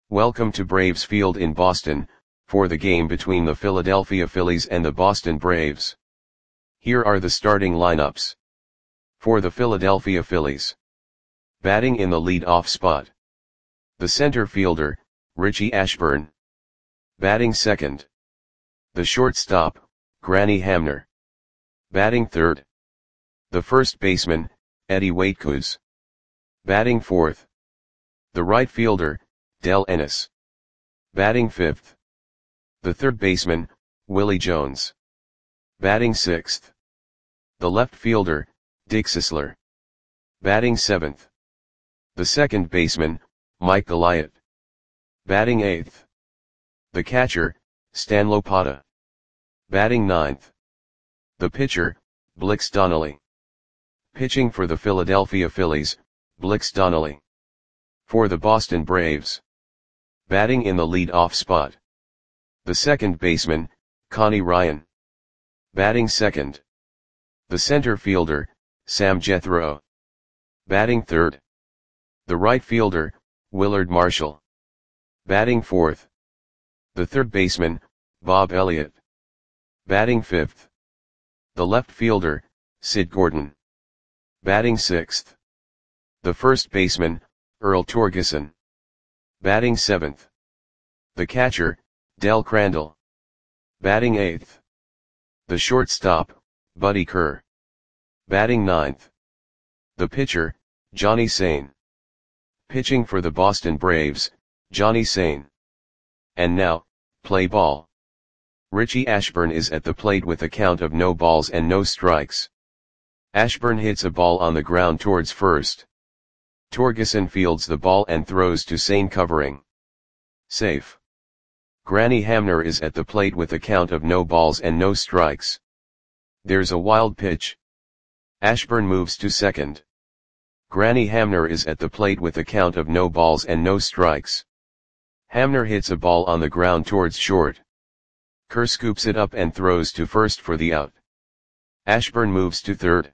Welcome to Braves Field in Boston, for the game between the Philadelphia Phillies and the Boston Braves. Here are the starting lineups. For the Philadelphia Phillies. Batting in the lead-off spot. The center fielder, Richie Ashburn. Batting second. The shortstop, Granny Hamner. Batting third. The first baseman, Eddie Waitkus. Batting fourth. The right fielder, Del Ennis. Batting fifth. The third baseman, Willie Jones. Batting sixth. The left fielder, Dick Sisler. Batting seventh. The second baseman, Mike Goliath. Batting eighth. The catcher, Stan Lopata. Batting ninth. The pitcher, Blix Donnelly. Pitching for the Philadelphia Phillies, Blix Donnelly. For the Boston Braves. Batting in the lead-off spot. The second baseman, Connie Ryan. Batting second. The center fielder, Sam Jethro. Batting third. The right fielder, Willard Marshall. Batting fourth. The third baseman, Bob Elliott. Batting fifth. The left fielder, Sid Gordon. Batting sixth. The first baseman, Earl Torgeson. Batting seventh. The catcher, Del Crandall. Batting eighth. The shortstop, Buddy Kerr. Batting ninth. The pitcher, Johnny Sain. Pitching for the Boston Braves, Johnny Sain. And now, play ball. Richie Ashburn is at the plate with a count of no balls and no strikes. Ashburn hits a ball on the ground towards first. Torgeson fields the ball and throws to Sain covering. Safe. Granny Hamner is at the plate with a count of no balls and no strikes. There's a wild pitch. Ashburn moves to second. Granny Hamner is at the plate with a count of no balls and no strikes. Hamner hits a ball on the ground towards short. Kerr scoops it up and throws to first for the out. Ashburn moves to third.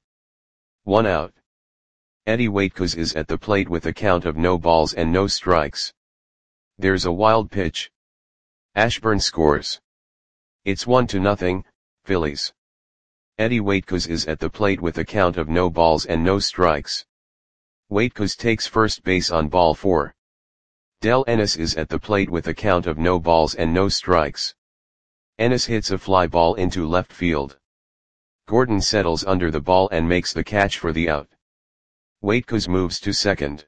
1 out. Eddie Waitkus is at the plate with a count of no balls and no strikes. There's a wild pitch. Ashburn scores. It's 1-0, Phillies. Eddie Waitkus is at the plate with a count of no balls and no strikes. Waitkus takes first base on ball 4. Del Ennis is at the plate with a count of no balls and no strikes. Ennis hits a fly ball into left field. Gordon settles under the ball and makes the catch for the out. Waitkus moves to second.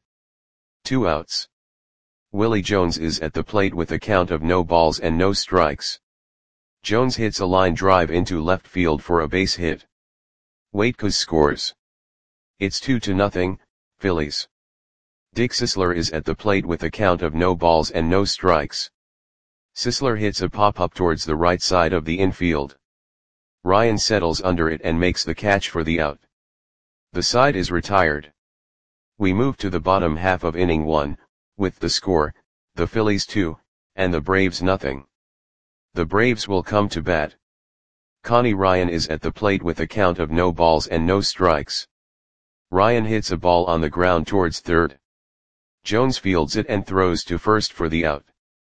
2 outs. Willie Jones is at the plate with a count of no balls and no strikes. Jones hits a line drive into left field for a base hit. Waitkus scores. It's 2-0, Phillies. Dick Sisler is at the plate with a count of no balls and no strikes. Sisler hits a pop-up towards the right side of the infield. Ryan settles under it and makes the catch for the out. The side is retired. We move to the bottom half of inning 1, with the score, the Phillies 2, and the Braves 0. The Braves will come to bat. Connie Ryan is at the plate with a count of no balls and no strikes. Ryan hits a ball on the ground towards third. Jones fields it and throws to first for the out.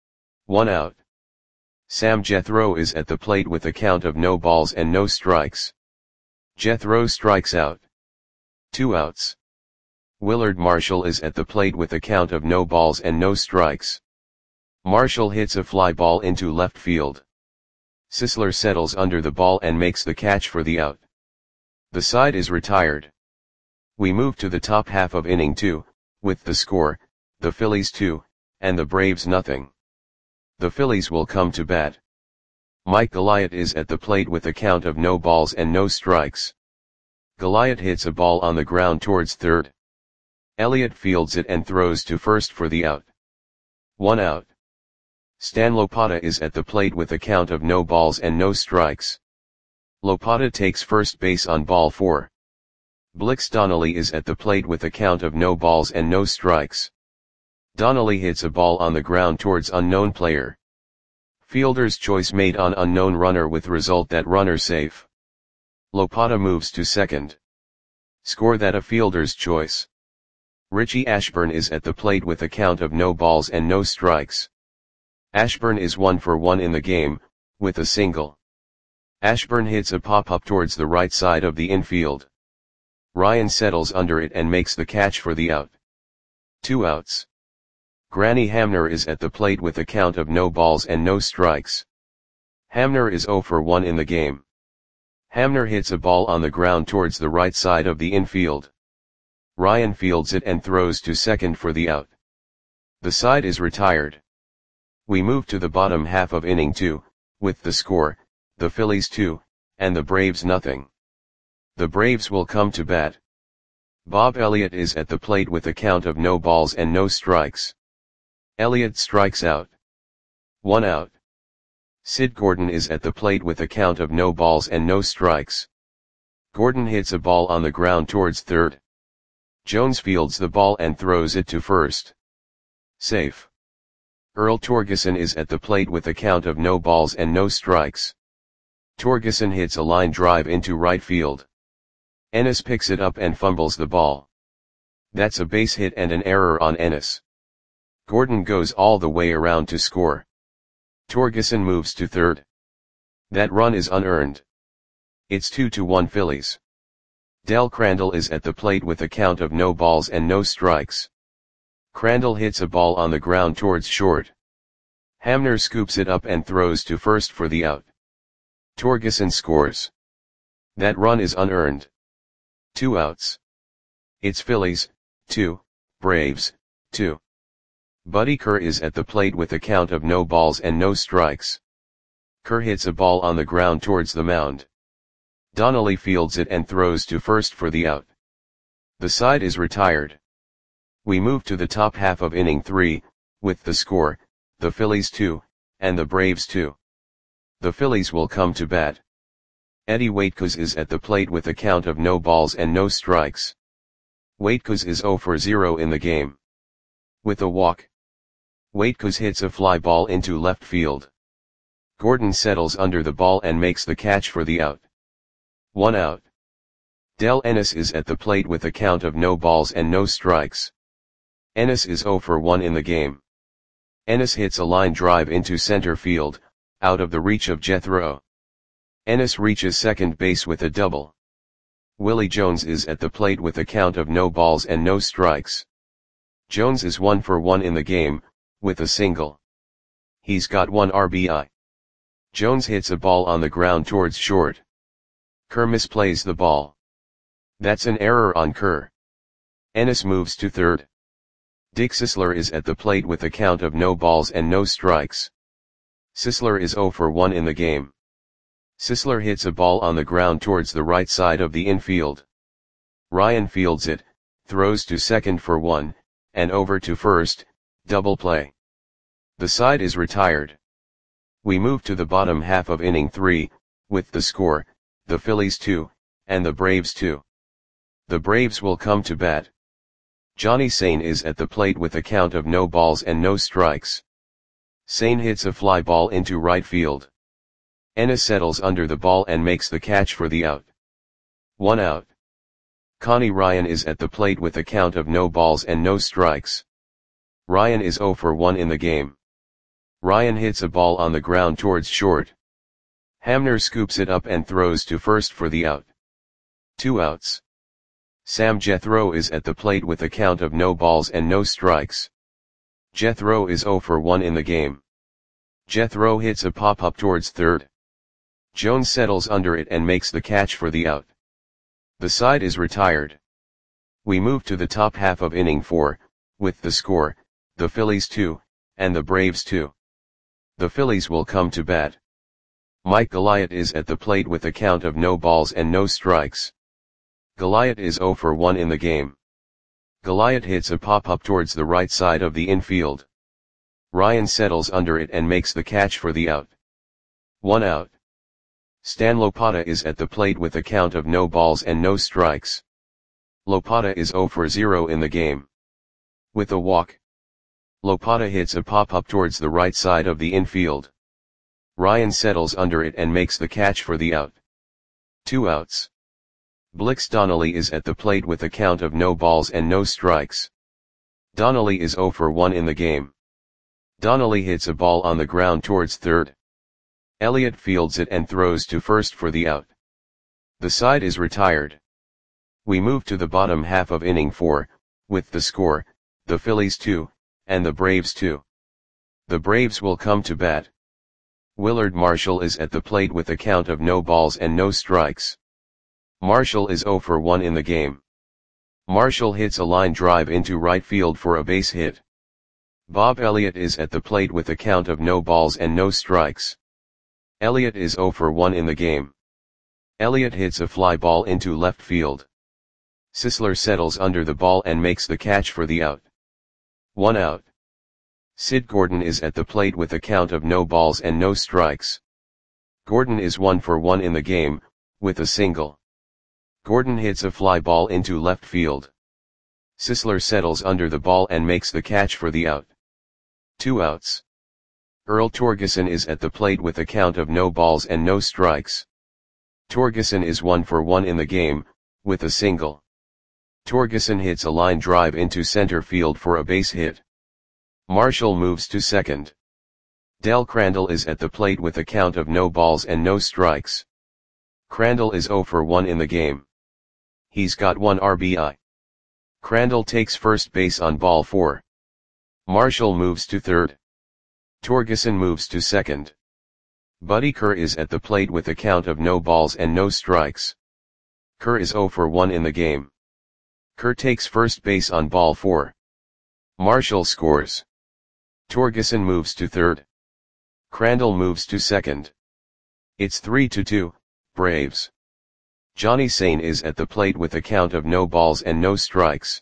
1 out. Sam Jethro is at the plate with a count of no balls and no strikes. Jethro strikes out. 2 outs. Willard Marshall is at the plate with a count of no balls and no strikes. Marshall hits a fly ball into left field. Sisler settles under the ball and makes the catch for the out. The side is retired. We move to the top half of inning 2, with the score, the Phillies 2, and the Braves 0. The Phillies will come to bat. Mike Goliath is at the plate with a count of no balls and no strikes. Goliath hits a ball on the ground towards third. Elliott fields it and throws to first for the out. 1 out. Stan Lopata is at the plate with a count of no balls and no strikes. Lopata takes first base on ball 4. Blix Donnelly is at the plate with a count of no balls and no strikes. Donnelly hits a ball on the ground towards unknown player. Fielder's choice made on unknown runner with result that runner safe. Lopata moves to second. Score that a fielder's choice. Richie Ashburn is at the plate with a count of no balls and no strikes. Ashburn is 1 for 1 in the game, with a single. Ashburn hits a pop-up towards the right side of the infield. Ryan settles under it and makes the catch for the out. 2 outs. Granny Hamner is at the plate with a count of no balls and no strikes. Hamner is 0 for 1 in the game. Hamner hits a ball on the ground towards the right side of the infield. Ryan fields it and throws to second for the out. The side is retired. We move to the bottom half of inning 2, with the score, the Phillies 2, and the Braves nothing. The Braves will come to bat. Bob Elliott is at the plate with a count of no balls and no strikes. Elliott strikes out. 1 out. Sid Gordon is at the plate with a count of no balls and no strikes. Gordon hits a ball on the ground towards third. Jones fields the ball and throws it to first. Safe. Earl Torgeson is at the plate with a count of no balls and no strikes. Torgeson hits a line drive into right field. Ennis picks it up and fumbles the ball. That's a base hit and an error on Ennis. Gordon goes all the way around to score. Torgeson moves to third. That run is unearned. It's 2-1 Phillies. Del Crandall is at the plate with a count of no balls and no strikes. Crandall hits a ball on the ground towards short. Hamner scoops it up and throws to first for the out. Torgeson scores. That run is unearned. 2 outs. It's Phillies, 2, Braves, 2. Buddy Kerr is at the plate with a count of no balls and no strikes. Kerr hits a ball on the ground towards the mound. Donnelly fields it and throws to first for the out. The side is retired. We move to the top half of inning 3, with the score, the Phillies 2, and the Braves 2. The Phillies will come to bat. Eddie Waitkos is at the plate with a count of no balls and no strikes. Waitkos is 0 for 0 in the game. With a walk. Waitkos hits a fly ball into left field. Gordon settles under the ball and makes the catch for the out. 1 out. Del Ennis is at the plate with a count of no balls and no strikes. Ennis is 0 for 1 in the game. Ennis hits a line drive into center field, out of the reach of Jethro. Ennis reaches second base with a double. Willie Jones is at the plate with a count of no balls and no strikes. Jones is 1 for 1 in the game, with a single. He's got 1 RBI. Jones hits a ball on the ground towards short. Kerr misplays the ball. That's an error on Kerr. Ennis moves to third. Dick Sisler is at the plate with a count of no balls and no strikes. Sisler is 0 for 1 in the game. Sisler hits a ball on the ground towards the right side of the infield. Ryan fields it, throws to second for 1, and over to first, double play. The side is retired. We move to the bottom half of inning 3, with the score, the Phillies 2, and the Braves 2. The Braves will come to bat. Johnny Sane is at the plate with a count of no balls and no strikes. Sane hits a fly ball into right field. Ennis settles under the ball and makes the catch for the out. 1 out. Connie Ryan is at the plate with a count of no balls and no strikes. Ryan is 0 for 1 in the game. Ryan hits a ball on the ground towards short. Hamner scoops it up and throws to first for the out. 2 outs. Sam Jethro is at the plate with a count of no balls and no strikes. Jethro is 0 for 1 in the game. Jethro hits a pop-up towards third. Jones settles under it and makes the catch for the out. The side is retired. We move to the top half of inning 4, with the score, the Phillies 2, and the Braves 2. The Phillies will come to bat. Mike Goliath is at the plate with a count of no balls and no strikes. Goliath is 0 for 1 in the game. Goliath hits a pop-up towards the right side of the infield. Ryan settles under it and makes the catch for the out. 1 out. Stan Lopata is at the plate with a count of no balls and no strikes. Lopata is 0 for 0 in the game. With a walk. Lopata hits a pop-up towards the right side of the infield. Ryan settles under it and makes the catch for the out. 2 outs. Blix Donnelly is at the plate with a count of no balls and no strikes. Donnelly is 0 for 1 in the game. Donnelly hits a ball on the ground towards third. Elliott fields it and throws to first for the out. The side is retired. We move to the bottom half of inning 4, with the score, the Phillies 2, and the Braves 2. The Braves will come to bat. Willard Marshall is at the plate with a count of no balls and no strikes. Marshall is 0 for 1 in the game. Marshall hits a line drive into right field for a base hit. Bob Elliott is at the plate with a count of no balls and no strikes. Elliott is 0 for 1 in the game. Elliott hits a fly ball into left field. Sisler settles under the ball and makes the catch for the out. 1 out. Sid Gordon is at the plate with a count of no balls and no strikes. Gordon is 1 for 1 in the game, with a single. Gordon hits a fly ball into left field. Sisler settles under the ball and makes the catch for the out. 2 outs. Earl Torgeson is at the plate with a count of no balls and no strikes. Torgeson is 1 for 1 in the game, with a single. Torgeson hits a line drive into center field for a base hit. Marshall moves to second. Del Crandall is at the plate with a count of no balls and no strikes. Crandall is 0 for 1 in the game. He's got 1 RBI. Crandall takes first base on ball 4. Marshall moves to third. Torgeson moves to second. Buddy Kerr is at the plate with a count of no balls and no strikes. Kerr is 0 for 1 in the game. Kerr takes first base on ball 4. Marshall scores. Torgeson moves to third. Crandall moves to second. It's 3-2, Braves. Johnny Sane is at the plate with a count of no balls and no strikes.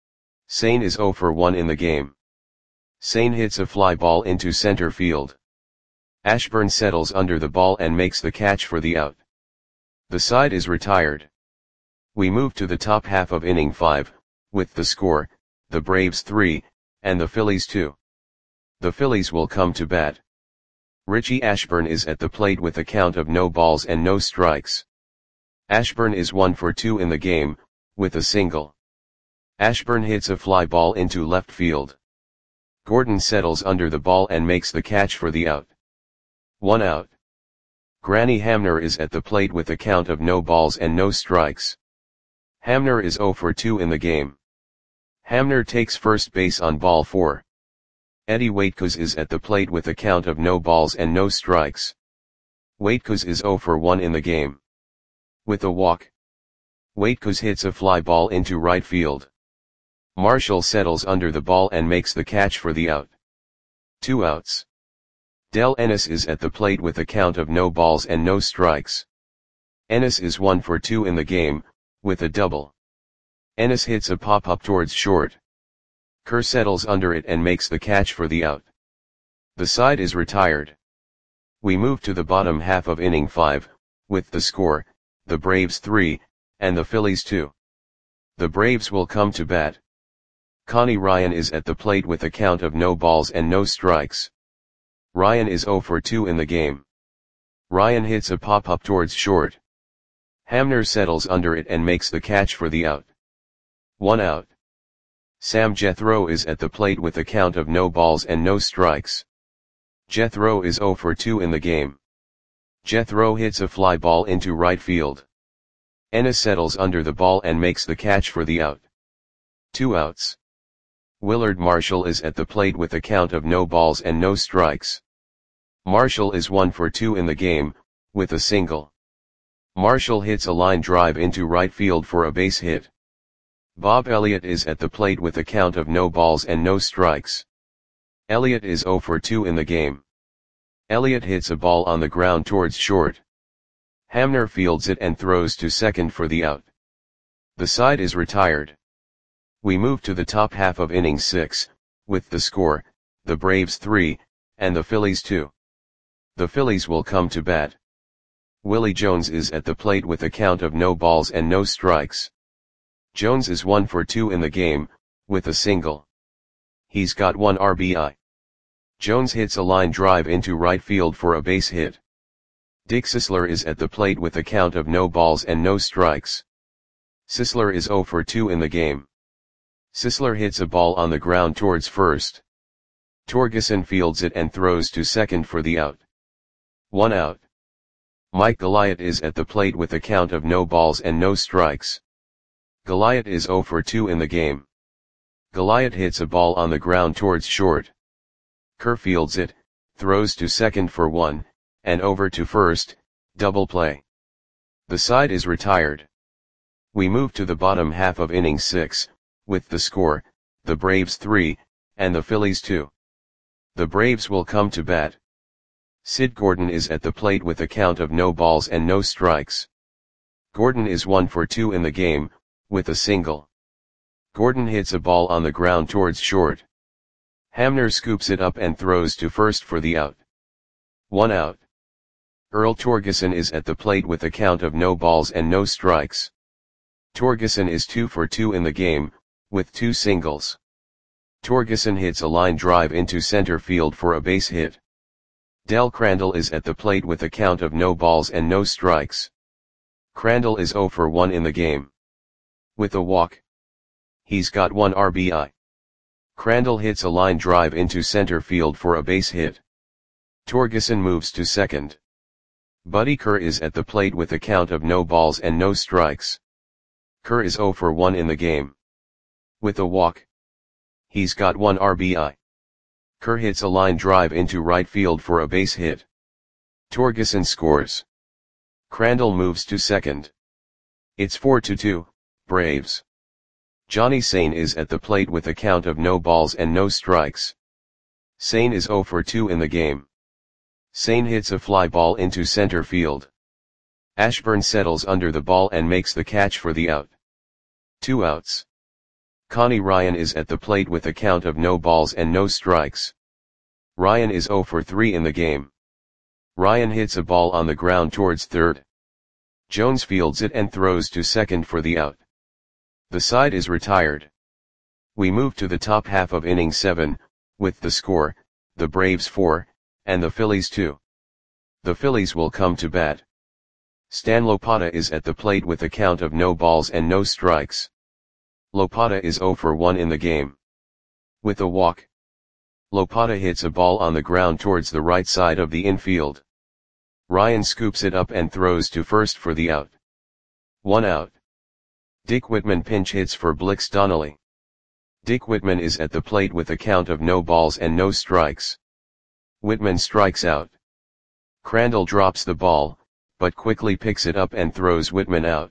Sane is 0 for 1 in the game. Sane hits a fly ball into center field. Ashburn settles under the ball and makes the catch for the out. The side is retired. We move to the top half of inning 5, with the score, the Braves 3, and the Phillies 2. The Phillies will come to bat. Richie Ashburn is at the plate with a count of no balls and no strikes. Ashburn is 1 for 2 in the game, with a single. Ashburn hits a fly ball into left field. Gordon settles under the ball and makes the catch for the out. 1 out. Granny Hamner is at the plate with a count of no balls and no strikes. Hamner is 0 for 2 in the game. Hamner takes first base on ball 4. Eddie Waitkos is at the plate with a count of no balls and no strikes. Waitkos is 0 for 1 in the game. With a walk. Waitkos hits a fly ball into right field. Marshall settles under the ball and makes the catch for the out. 2 outs. Del Ennis is at the plate with a count of no balls and no strikes. Ennis is 1 for 2 in the game, with a double. Ennis hits a pop-up towards short. Kerr settles under it and makes the catch for the out. The side is retired. We move to the bottom half of inning 5, with the score, the Braves 3, and the Phillies 2. The Braves will come to bat. Connie Ryan is at the plate with a count of no balls and no strikes. Ryan is 0 for 2 in the game. Ryan hits a pop-up towards short. Hamner settles under it and makes the catch for the out. 1 out. Sam Jethro is at the plate with a count of no balls and no strikes. Jethro is 0 for 2 in the game. Jethro hits a fly ball into right field. Ennis settles under the ball and makes the catch for the out. 2 outs. Willard Marshall is at the plate with a count of no balls and no strikes. Marshall is 1 for 2 in the game, with a single. Marshall hits a line drive into right field for a base hit. Bob Elliott is at the plate with a count of no balls and no strikes. Elliott is 0 for 2 in the game. Elliott hits a ball on the ground towards short. Hamner fields it and throws to second for the out. The side is retired. We move to the top half of inning 6, with the score, the Braves 3, and the Phillies 2. The Phillies will come to bat. Willie Jones is at the plate with a count of no balls and no strikes. Jones is 1 for 2 in the game, with a single. He's got 1 RBI. Jones hits a line drive into right field for a base hit. Dick Sisler is at the plate with a count of no balls and no strikes. Sisler is 0 for 2 in the game. Sisler hits a ball on the ground towards first. Torgerson fields it and throws to second for the out. 1 out. Mike Goliath is at the plate with a count of no balls and no strikes. Goliath is 0 for 2 in the game. Goliath hits a ball on the ground towards short. Kerr fields it, throws to second for 1, and over to first, double play. The side is retired. We move to the bottom half of inning 6, with the score, the Braves 3, and the Phillies 2. The Braves will come to bat. Sid Gordon is at the plate with a count of no balls and no strikes. Gordon is 1 for 2 in the game, with a single. Gordon hits a ball on the ground towards short. Hamner scoops it up and throws to first for the out. 1 out. Earl Torgerson is at the plate with a count of no balls and no strikes. Torgerson is 2 for 2 in the game, with 2 singles. Torgerson hits a line drive into center field for a base hit. Del Crandall is at the plate with a count of no balls and no strikes. Crandall is 0 for 1 in the game. With a walk. He's got 1 RBI. Crandall hits a line drive into center field for a base hit. Torgerson moves to second. Buddy Kerr is at the plate with a count of no balls and no strikes. Kerr is 0 for 1 in the game. With a walk. He's got 1 RBI. Kerr hits a line drive into right field for a base hit. Torgerson scores. Crandall moves to second. It's 4-2, Braves. Johnny Sain is at the plate with a count of no balls and no strikes. Sain is 0 for 2 in the game. Sain hits a fly ball into center field. Ashburn settles under the ball and makes the catch for the out. 2 outs. Connie Ryan is at the plate with a count of no balls and no strikes. Ryan is 0 for 3 in the game. Ryan hits a ball on the ground towards third. Jones fields it and throws to second for the out. The side is retired. We move to the top half of inning 7, with the score, the Braves 4, and the Phillies 2. The Phillies will come to bat. Stan Lopata is at the plate with a count of no balls and no strikes. Lopata is 0 for 1 in the game. With a walk. Lopata hits a ball on the ground towards the right side of the infield. Ryan scoops it up and throws to first for the out. 1 out. Dick Whitman pinch hits for Blix Donnelly. Dick Whitman is at the plate with a count of no balls and no strikes. Whitman strikes out. Crandall drops the ball, but quickly picks it up and throws Whitman out.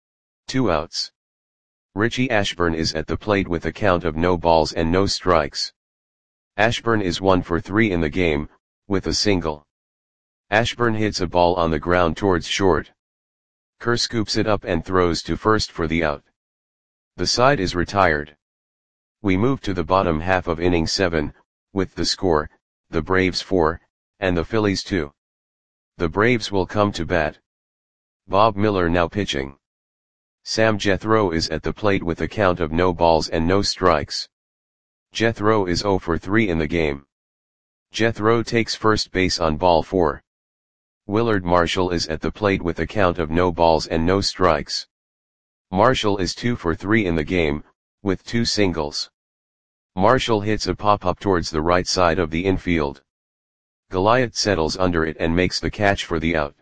2 outs. Richie Ashburn is at the plate with a count of no balls and no strikes. Ashburn is 1 for 3 in the game, with a single. Ashburn hits a ball on the ground towards short. Kerr scoops it up and throws to first for the out. The side is retired. We move to the bottom half of inning 7, with the score, the Braves 4, and the Phillies 2. The Braves will come to bat. Bob Miller now pitching. Sam Jethro is at the plate with a count of no balls and no strikes. Jethro is 0 for 3 in the game. Jethro takes first base on ball 4. Willard Marshall is at the plate with a count of no balls and no strikes. Marshall is 2 for 3 in the game, with 2 singles. Marshall hits a pop-up towards the right side of the infield. Goliath settles under it and makes the catch for the out.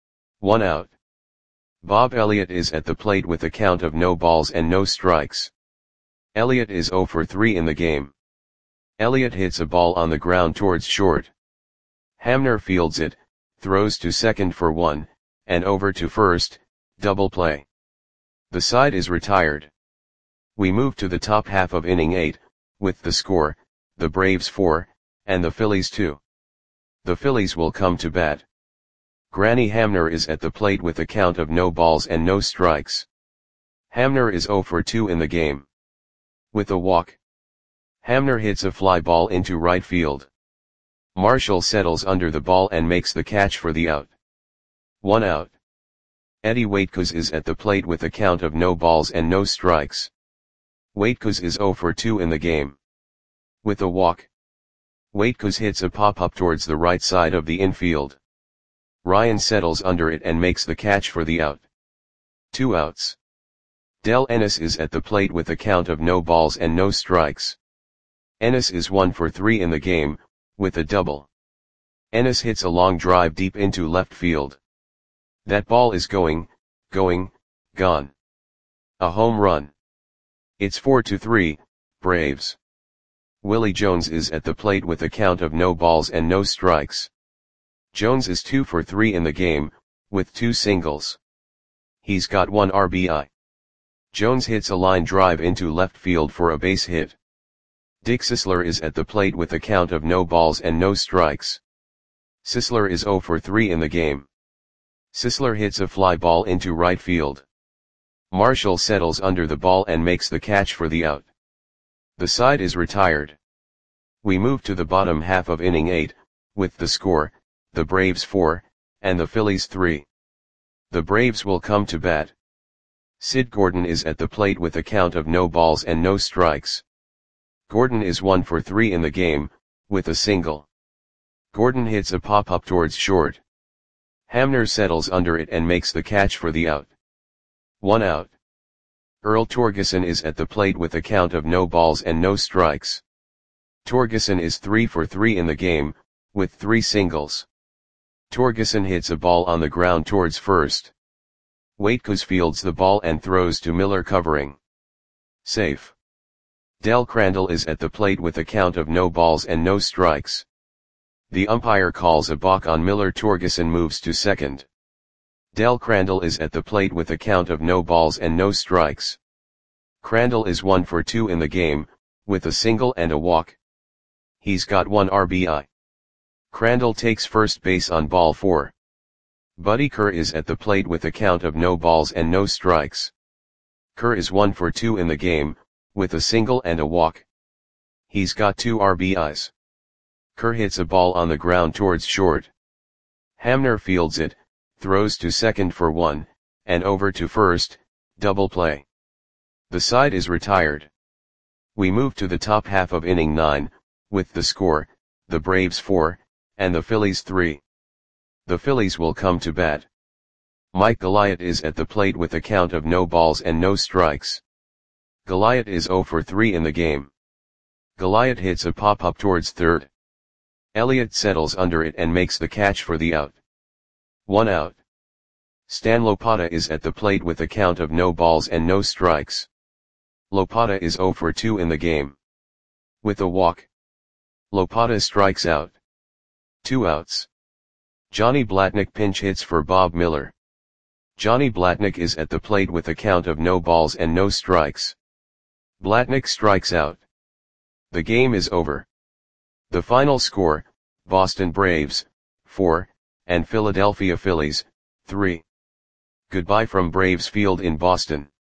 1 out. Bob Elliott is at the plate with a count of no balls and no strikes. Elliott is 0 for 3 in the game. Elliott hits a ball on the ground towards short. Hamner fields it, throws to second for 1, and over to first, double play. The side is retired. We move to the top half of inning 8, with the score, the Braves 4, and the Phillies 2. The Phillies will come to bat. Granny Hamner is at the plate with a count of no balls and no strikes. Hamner is 0 for 2 in the game. With a walk. Hamner hits a fly ball into right field. Marshall settles under the ball and makes the catch for the out. 1 out. Eddie Waitkos is at the plate with a count of no balls and no strikes. Waitkos is 0 for 2 in the game. With a walk. Waitkos hits a pop-up towards the right side of the infield. Ryan settles under it and makes the catch for the out. 2 outs. Del Ennis is at the plate with a count of no balls and no strikes. Ennis is 1 for 3 in the game, with a double. Ennis hits a long drive deep into left field. That ball is going, gone. A home run. It's 4-3, Braves. Willie Jones is at the plate with a count of no balls and no strikes. Jones is 2 for 3 in the game, with 2 singles. He's got 1 RBI. Jones hits a line drive into left field for a base hit. Dick Sisler is at the plate with a count of no balls and no strikes. Sisler is 0 for 3 in the game. Sisler hits a fly ball into right field. Marshall settles under the ball and makes the catch for the out. The side is retired. We move to the bottom half of inning 8, with the score, the Braves 4, and the Phillies 3. The Braves will come to bat. Sid Gordon is at the plate with a count of no balls and no strikes. Gordon is 1 for 3 in the game, with a single. Gordon hits a pop-up towards short. Hamner settles under it and makes the catch for the out. 1 out. Earl Torgeson is at the plate with a count of no balls and no strikes. Torgeson is 3 for 3 in the game, with 3 singles. Torgeson hits a ball on the ground towards first. Waitkus fields the ball and throws to Miller covering. Safe. Del Crandall is at the plate with a count of no balls and no strikes. The umpire calls a balk on Miller. Torgeson moves to second. Del Crandall is at the plate with a count of no balls and no strikes. Crandall is 1 for 2 in the game, with a single and a walk. He's got 1 RBI. Crandall takes first base on ball 4. Buddy Kerr is at the plate with a count of no balls and no strikes. Kerr is 1 for 2 in the game, with a single and a walk. He's got 2 RBIs. Kerr hits a ball on the ground towards short. Hamner fields it, throws to second for 1, and over to first, double play. The side is retired. We move to the top half of inning 9, with the score, the Braves 4, and the Phillies 3. The Phillies will come to bat. Mike Goliath is at the plate with a count of no balls and no strikes. Goliath is 0 for 3 in the game. Goliath hits a pop-up towards third. Elliott settles under it and makes the catch for the out. 1 out. Stan Lopata is at the plate with a count of no balls and no strikes. Lopata is 0 for 2 in the game. With a walk. Lopata strikes out. 2 outs. Johnny Blatnick pinch hits for Bob Miller. Johnny Blatnick is at the plate with a count of no balls and no strikes. Blatnick strikes out. The game is over. The final score, Boston Braves, 4, and Philadelphia Phillies, 3. Goodbye from Braves Field in Boston.